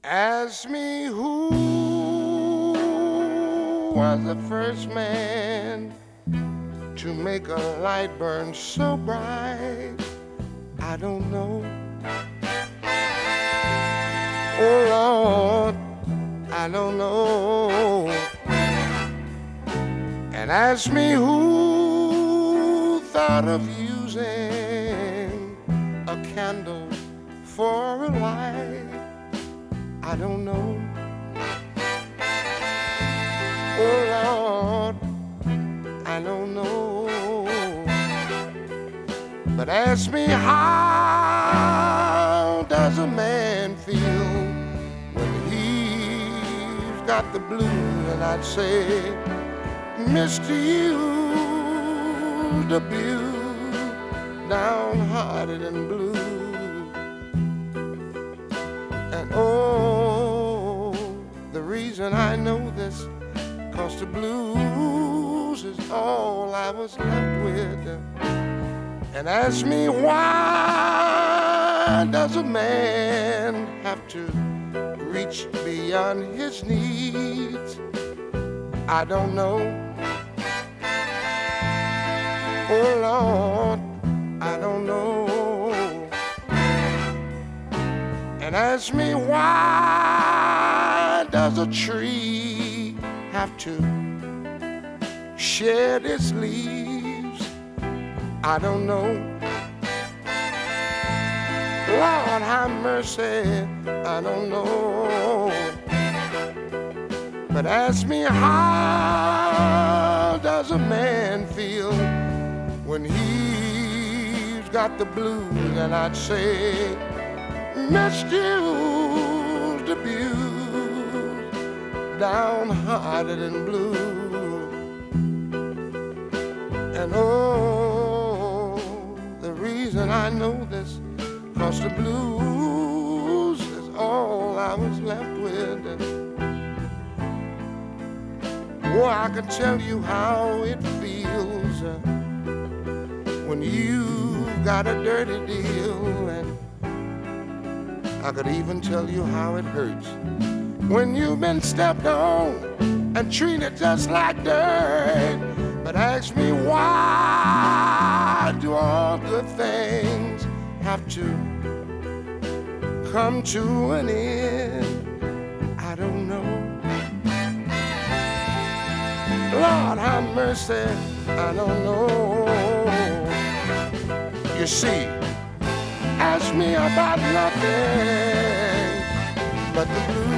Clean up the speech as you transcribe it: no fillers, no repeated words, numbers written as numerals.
Ask me who was the first man to make a light burn so bright. I don't know. Oh Lord, I don't know. And ask me who thought of using a candle for a light. I don't know. Oh Lord, I don't know. But ask me, how does a man feel when he's got the blues? And I'd say, Mr. You, the blues, downhearted and blue. And oh, the reason I know this, 'cause the blues is all I was left with. And ask me, why does a man have to reach beyond his needs? I don't know. Oh Lord, I don't know. And ask me, why does a tree have to shed its leaves? I don't know. Lord, have mercy, I don't know. But ask me, how does a man feel when he's got the blues? And I'd say, Mr. the blues, downhearted and blue. And oh, the reason I know this, 'cause the blues is all I was left with. Oh, I can tell you how it feels when you've got a dirty deal. And I could even tell you how it hurts when you've been stepped on and treated just like dirt. But ask me, why do all good things have to come to an end? I don't know. Lord, have mercy, I don't know. You see, ask me about nothing but the blues.